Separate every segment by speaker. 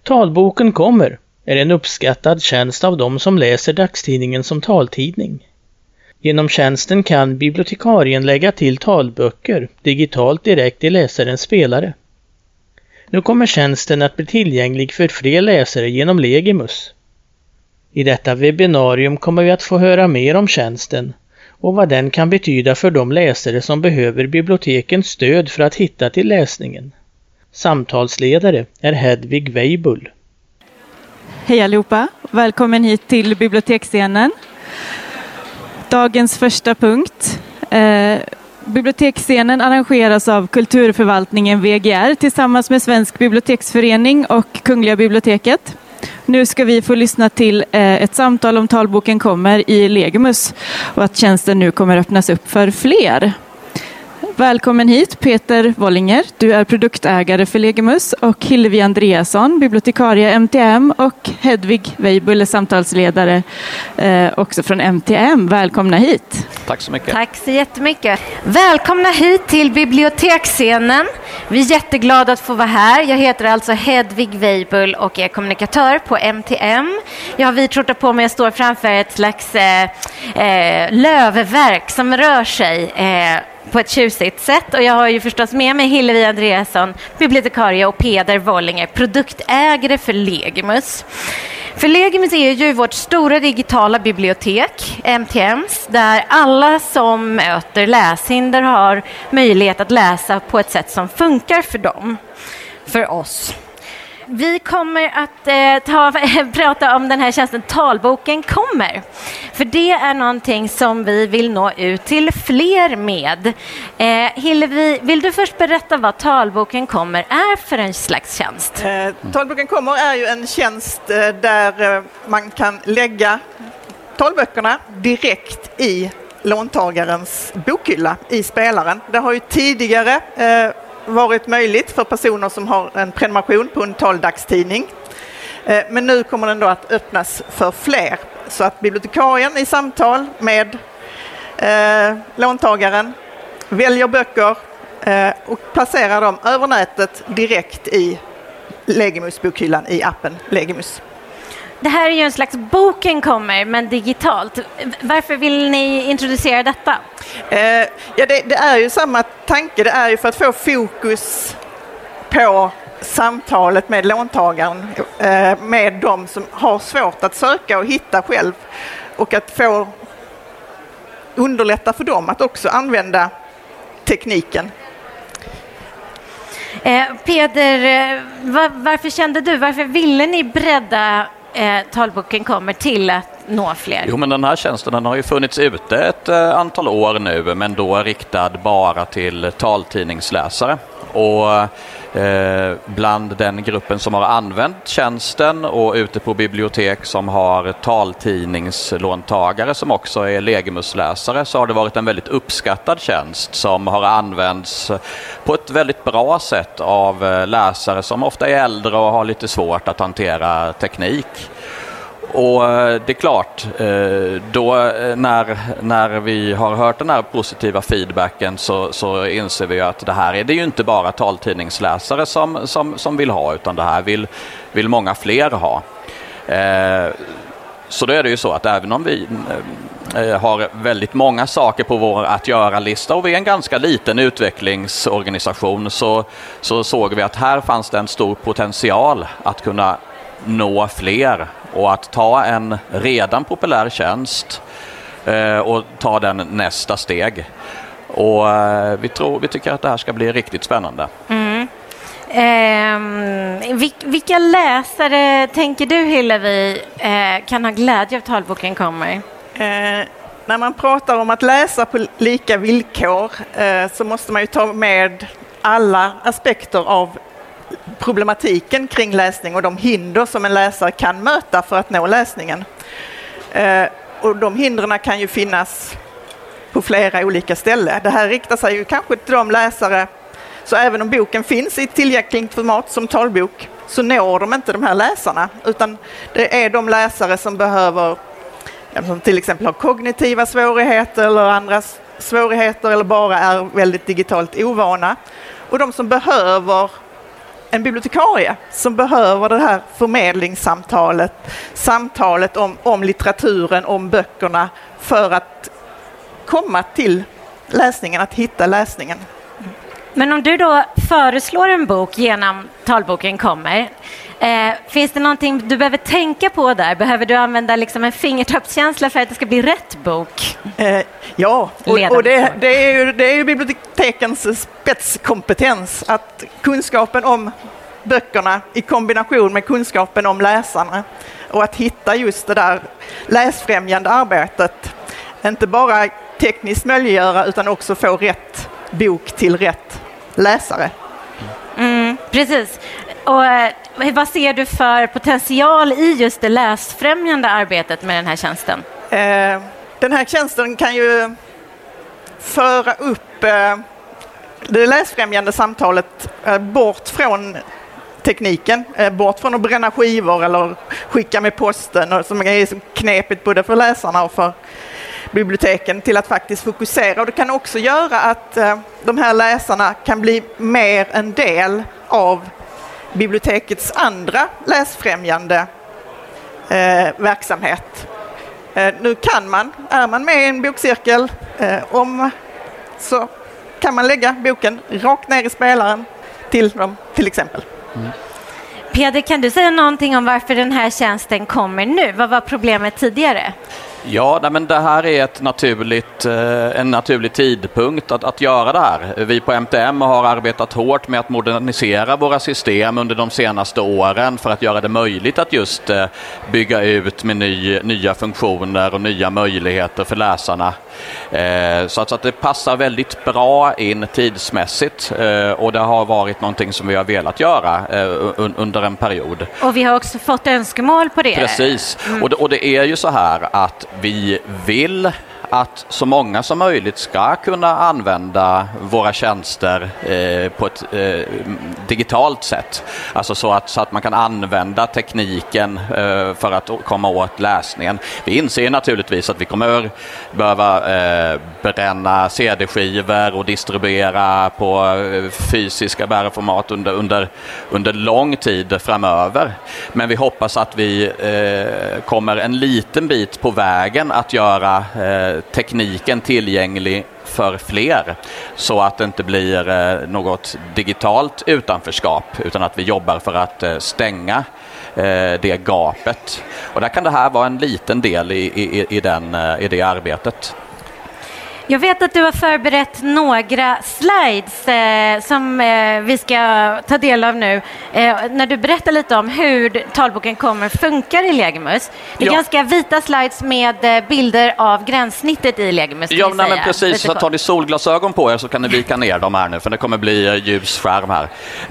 Speaker 1: Talboken kommer är en uppskattad tjänst av de som läser dagstidningen som taltidning. Genom tjänsten kan bibliotekarien lägga till talböcker digitalt direkt i läsarens spelare. Nu kommer tjänsten att bli tillgänglig för fler läsare genom Legimus. I detta webbinarium kommer vi att få höra mer om tjänsten och vad den kan betyda för de läsare som behöver bibliotekens stöd för att hitta till läsningen. Samtalsledare är Hedvig Weibull.
Speaker 2: Hej allihopa, välkommen hit till biblioteksscenen. Dagens första punkt. Biblioteksscenen arrangeras av Kulturförvaltningen VGR tillsammans med Svensk biblioteksförening och Kungliga biblioteket. Nu ska vi få lyssna till ett samtal om talboken kommer i Legimus och att tjänsten nu kommer öppnas upp för fler. Välkommen hit Peter Wollinger, du är produktägare för Legimus, och Hillevi Andreasson, bibliotekarie MTM, och Hedvig Weibull, samtalsledare också från MTM. Välkomna hit.
Speaker 3: Tack så mycket.
Speaker 4: Tack så jättemycket. Välkomna hit till biblioteksscenen. Vi är jätteglada att få vara här. Jag heter alltså Hedvig Weibull och är kommunikatör på MTM. Jag har vitskjorta på mig och står framför ett slags lövverk som rör sig på ett tjusigt sätt, och jag har ju förstås med mig Hillevi Andreasson, bibliotekarie, och Peter Wollinger, produktägare för Legimus. För Legimus är ju vårt stora digitala bibliotek, MTMs, där alla som möter läshinder har möjlighet att läsa på ett sätt som funkar för dem, för oss. Vi kommer att prata om den här tjänsten Talboken kommer. För det är någonting som vi vill nå ut till fler med. Hillevi, vill du först berätta vad Talboken kommer är för en slags tjänst?
Speaker 5: Talboken kommer är ju en tjänst där man kan lägga talböckerna direkt i låntagarens bokhylla i spelaren. Det har ju tidigare varit möjligt för personer som har en prenumeration på en taldagstidning. Men nu kommer den då att öppnas för fler, så att bibliotekarien i samtal med låntagaren väljer böcker och placerar dem över nätet direkt i Legimus bokhyllan i appen Legimus.
Speaker 4: Det här är ju en slags boken kommer, men digitalt. Varför vill ni introducera detta?
Speaker 5: Det är ju samma tanke. Det är ju för att få fokus på samtalet med låntagaren, med de som har svårt att söka och hitta själv, och att få underlätta för dem att också använda tekniken.
Speaker 4: Peder, varför ville ni bredda talboken kommer till att nå fler?
Speaker 3: Jo, men den här tjänsten har ju funnits ute ett antal år nu, men då riktad bara till taltidningsläsare. Och bland den gruppen som har använt tjänsten och ute på bibliotek som har taltidningslåntagare som också är Legimusläsare, så har det varit en väldigt uppskattad tjänst som har använts på ett väldigt bra sätt av läsare som ofta är äldre och har lite svårt att hantera teknik. Och det är klart, då när vi har hört den här positiva feedbacken så inser vi att det här är det ju inte bara taltidningsläsare som vill ha, utan det här vill många fler ha. Så då är det ju så att även om vi har väldigt många saker på vår att göra-lista och vi är en ganska liten utvecklingsorganisation, så såg vi att här fanns det en stor potential att kunna nå fler och att ta en redan populär tjänst och ta den nästa steg. Och vi tycker att det här ska bli riktigt spännande.
Speaker 4: Vilka läsare tänker du, Hillevi, kan ha glädje av talboken kommer?
Speaker 5: När man pratar om att läsa på lika villkor så måste man ju ta med alla aspekter av problematiken kring läsning och de hinder som en läsare kan möta för att nå läsningen. Och de hindren kan ju finnas på flera olika ställen. Det här riktar sig ju kanske till de läsare, så även om boken finns i tillgängligt format som talbok, så når de inte de här läsarna, utan det är de läsare som behöver, som till exempel har kognitiva svårigheter eller andra svårigheter eller bara är väldigt digitalt ovana, och de som behöver en bibliotekarie som behöver det här förmedlingssamtalet, samtalet om litteraturen, om böckerna för att komma till läsningen, att hitta läsningen.
Speaker 4: Men om du då föreslår en bok genom Talboken kommer, finns det någonting du behöver tänka på där? Behöver du använda liksom en fingertoppskänsla för att det ska bli rätt bok?
Speaker 5: Ja, och det är ju bibliotekens spetskompetens, att kunskapen om böckerna i kombination med kunskapen om läsarna och att hitta just det där läsfrämjande arbetet. Inte bara tekniskt möjliggöra utan också få rätt bok till rätt läsare.
Speaker 4: Precis. Och vad ser du för potential i just det läsfrämjande arbetet med den här tjänsten?
Speaker 5: Den här tjänsten kan ju föra upp det läsfrämjande samtalet bort från tekniken, bort från att bränna skivor eller skicka med posten, som är knepigt både för läsarna och för biblioteken, till att faktiskt fokusera. Och det kan också göra att de här läsarna kan bli mer en del av bibliotekets andra läsfrämjande verksamhet. Nu är man med i en bokcirkel, så kan man lägga boken rakt ner i spelaren till dem, till exempel.
Speaker 4: Peder, kan du säga någonting om varför den här tjänsten kommer nu? Vad var problemet tidigare?
Speaker 3: Ja, men det här är en naturlig tidpunkt att göra det här. Vi på MTM har arbetat hårt med att modernisera våra system under de senaste åren för att göra det möjligt att just bygga ut med nya funktioner och nya möjligheter för läsarna. Så att det passar väldigt bra in tidsmässigt, och det har varit någonting som vi har velat göra under en period.
Speaker 4: Och vi har också fått önskemål på det.
Speaker 3: Precis, och det är ju så här att vi vill att så många som möjligt ska kunna använda våra tjänster på ett digitalt sätt. Alltså så att man kan använda tekniken för att komma åt läsningen. Vi inser naturligtvis att vi kommer behöva bränna CD-skivor och distribuera på fysiska bärformat under lång tid framöver. Men vi hoppas att vi kommer en liten bit på vägen att göra tekniken tillgänglig för fler, så att det inte blir något digitalt utanförskap, utan att vi jobbar för att stänga det gapet. Och där kan det här vara en liten del i det arbetet.
Speaker 4: Jag vet att du har förberett några slides som vi ska ta del av nu. När du berättar lite om hur Talboken kommer funkar i Legimus. Det är ganska vita slides med bilder av gränssnittet i Legimus.
Speaker 3: Ja, men precis. Så tar ni solglasögon på er så kan ni vika ner dem här nu, för det kommer bli ljusskärm här.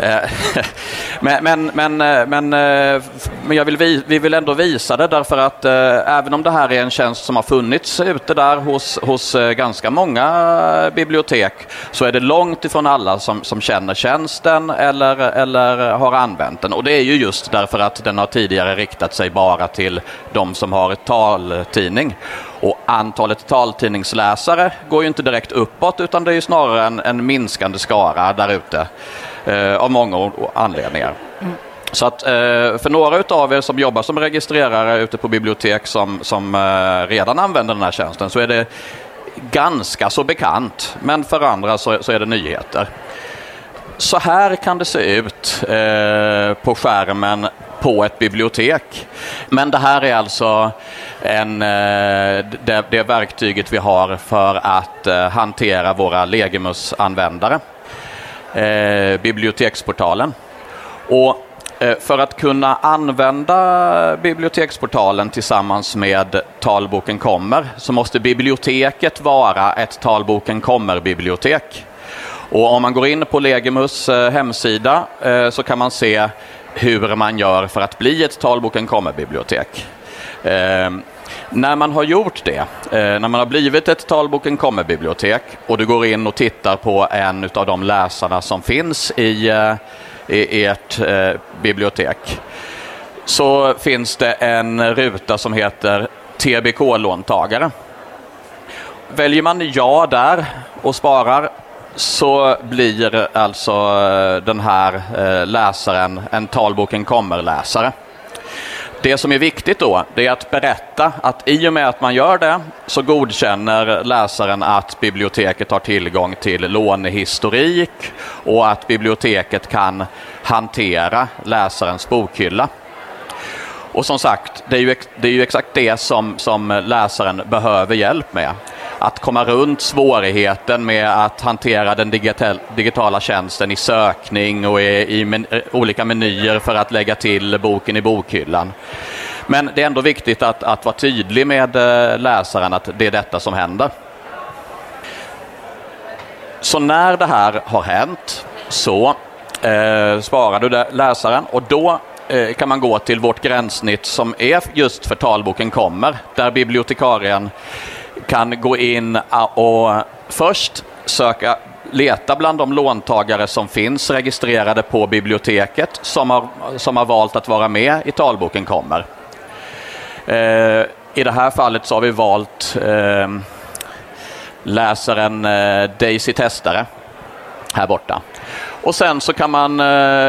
Speaker 3: Men vi vill ändå visa det, därför att även om det här är en tjänst som har funnits ute där hos ganska många bibliotek, så är det långt ifrån alla som känner tjänsten eller har använt den. Och det är ju just därför att den har tidigare riktat sig bara till de som har ett taltidning. Och antalet taltidningsläsare går ju inte direkt uppåt, utan det är ju snarare en minskande skara där ute av många anledningar. Så att för några utav er som jobbar som registrerare ute på bibliotek som redan använder den här tjänsten, så är det ganska så bekant, men för andra så är det nyheter. Så här kan det se ut på skärmen på ett bibliotek. Men det här är alltså det verktyget vi har för att hantera våra Legimus-användare. Biblioteksportalen. Och för att kunna använda biblioteksportalen tillsammans med Talboken kommer, så måste biblioteket vara ett Talboken kommer-bibliotek. Och om man går in på Legimus hemsida så kan man se hur man gör för att bli ett Talboken kommer-bibliotek. När man har gjort det, när man har blivit ett Talboken kommer-bibliotek och du går in och tittar på en av de läsarna som finns i ert bibliotek, så finns det en ruta som heter TBK-låntagare. Väljer man ja där och sparar, så blir alltså den här läsaren en Talboken kommer-läsare. Det som är viktigt då, det är att berätta att i och med att man gör det så godkänner läsaren att biblioteket har tillgång till lånehistorik och att biblioteket kan hantera läsarens bokhylla. Och som sagt, det är ju exakt det som läsaren behöver hjälp med. Att komma runt svårigheten med att hantera den digitala tjänsten i sökning och i olika menyer för att lägga till boken i bokhyllan. Men det är ändå viktigt att vara tydlig med läsaren att det är detta som händer. Så när det här har hänt så sparar du läsaren och då kan man gå till vårt gränssnitt som är just för Talboken kommer, där bibliotekarien kan gå in och först leta bland de låntagare som finns registrerade på biblioteket som har valt att vara med i Talboken kommer. I det här fallet så har vi valt läsaren Daisy Testare här borta. Och sen så kan man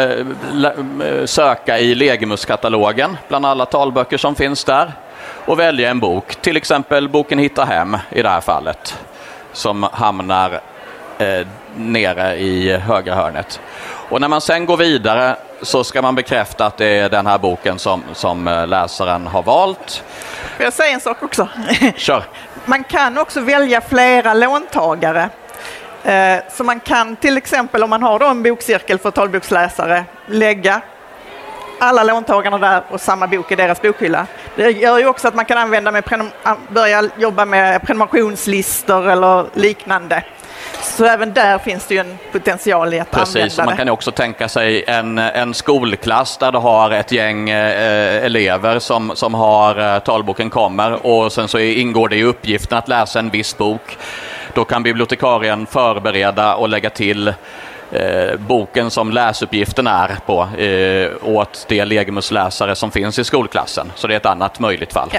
Speaker 3: söka i Legimus-katalogen bland alla talböcker som finns där och välja en bok, till exempel boken Hitta hem i det här fallet, som hamnar nere i högra hörnet. Och när man sen går vidare så ska man bekräfta att det är den här boken som läsaren har valt.
Speaker 5: Får jag säga en sak också?
Speaker 3: Kör.
Speaker 5: Man kan också välja flera låntagare. Så man kan till exempel, om man har då en bokcirkel för talboksläsare, lägga alla låntagarna där och samma bok i deras bokhylla. Det gör ju också att man kan använda börja jobba med prenumerationslistor eller liknande. Så även där finns det ju en potential i att använda det.
Speaker 3: Precis, man kan ju också tänka sig en skolklass där du har ett gäng elever som har Talboken kommer och sen så ingår det i uppgiften att läsa en viss bok. Då kan bibliotekarien förbereda och lägga till boken som läsuppgiften är på åt det Legimus-läsare som finns i skolklassen. Så det är ett annat möjligt fall.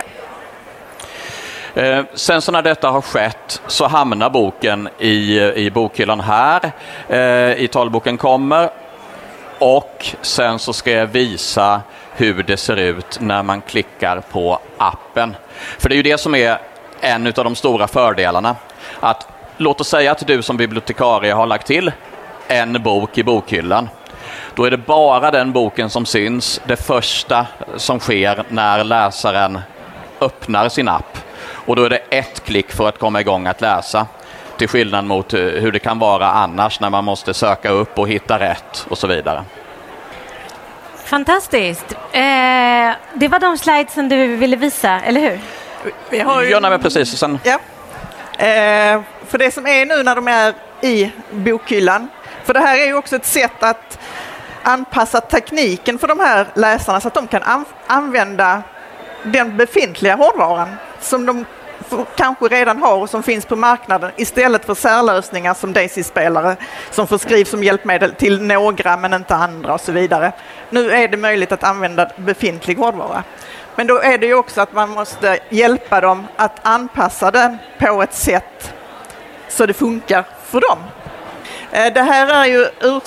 Speaker 3: Ja. Sen så när detta har skett så hamnar boken i bokhyllan här. I Talboken kommer. Och sen så ska jag visa hur det ser ut när man klickar på appen. För det är ju det som är en av de stora fördelarna. Att låt oss säga att du som bibliotekarie har lagt till en bok i bokhyllan. Då är det bara den boken som syns, det första som sker när läsaren öppnar sin app. Och då är det ett klick för att komma igång att läsa. Till skillnad mot hur det kan vara annars när man måste söka upp och hitta rätt och så vidare.
Speaker 4: Fantastiskt. Det var de slidesen du ville visa, eller hur?
Speaker 5: Vi har ju...
Speaker 3: Ja, nej, precis. Sen...
Speaker 5: Ja. För det som är nu när de är i bokhyllan. För det här är ju också ett sätt att anpassa tekniken för de här läsarna så att de kan använda den befintliga hårdvaran som de kanske redan har och som finns på marknaden istället för särlösningar som Daisy-spelare som förskrivs som hjälpmedel till några men inte andra och så vidare. Nu är det möjligt att använda befintlig hårdvara. Men då är det ju också att man måste hjälpa dem att anpassa den på ett sätt så det funkar för dem. Det här är ju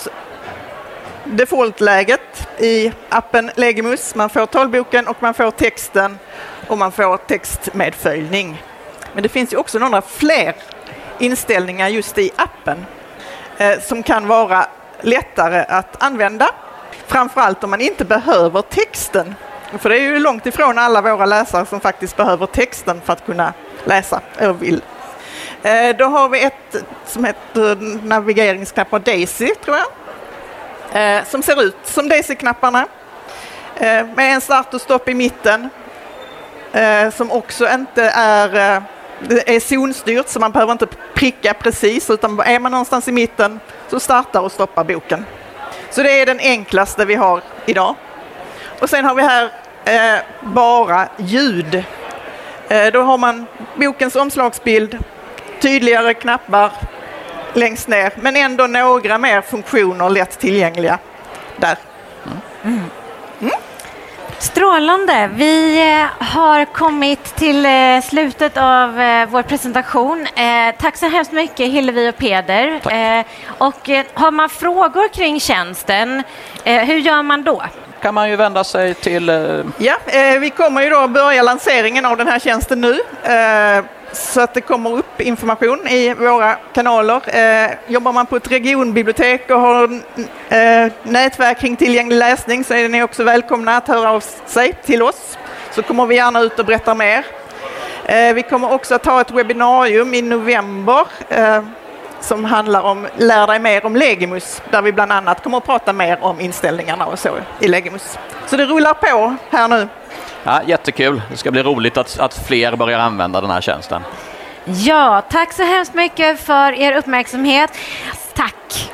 Speaker 5: defaultläget i appen Legimus. Man får talboken och man får texten och man får textmedföljning. Men det finns ju också några fler inställningar just i appen som kan vara lättare att använda. Framförallt om man inte behöver texten. För det är ju långt ifrån alla våra läsare som faktiskt behöver texten för att kunna läsa eller vill. Då har vi ett som heter navigeringsknappar Daisy, tror jag. Som ser ut som Daisy-knapparna. Med en start och stopp i mitten. Som också inte är zonstyrt så man behöver inte pricka precis. Utan är man någonstans i mitten så startar och stoppar boken. Så det är den enklaste vi har idag. Och sen har vi här bara ljud. Då har man bokens omslagsbild, tydligare knappar längst ner, men ändå några mer funktioner lätt tillgängliga där.
Speaker 4: Strålande. Vi har kommit till slutet av vår presentation. Tack så hemskt mycket Hillevi och Peder. Och har man frågor kring tjänsten, hur gör man då?
Speaker 3: Kan man ju vända sig till...
Speaker 5: Ja, vi kommer ju då börja lanseringen av den här tjänsten nu. Så att det kommer upp information i våra kanaler. Jobbar man på ett regionbibliotek och har nätverk kring tillgänglig läsning så är ni också välkomna att höra av sig till oss. Så kommer vi gärna ut och berätta mer. Vi kommer också att ha ett webbinarium i november som handlar om Lär dig mer om Legimus, där vi bland annat kommer att prata mer om inställningarna och så i Legimus. Så det rullar på här nu.
Speaker 3: Ja, jättekul. Det ska bli roligt att fler börjar använda den här tjänsten.
Speaker 4: Ja, tack så hemskt mycket för er uppmärksamhet. Tack!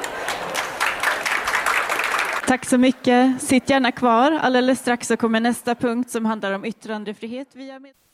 Speaker 2: Tack så mycket. Sitt gärna kvar. Alldeles strax så kommer nästa punkt som handlar om yttrandefrihet via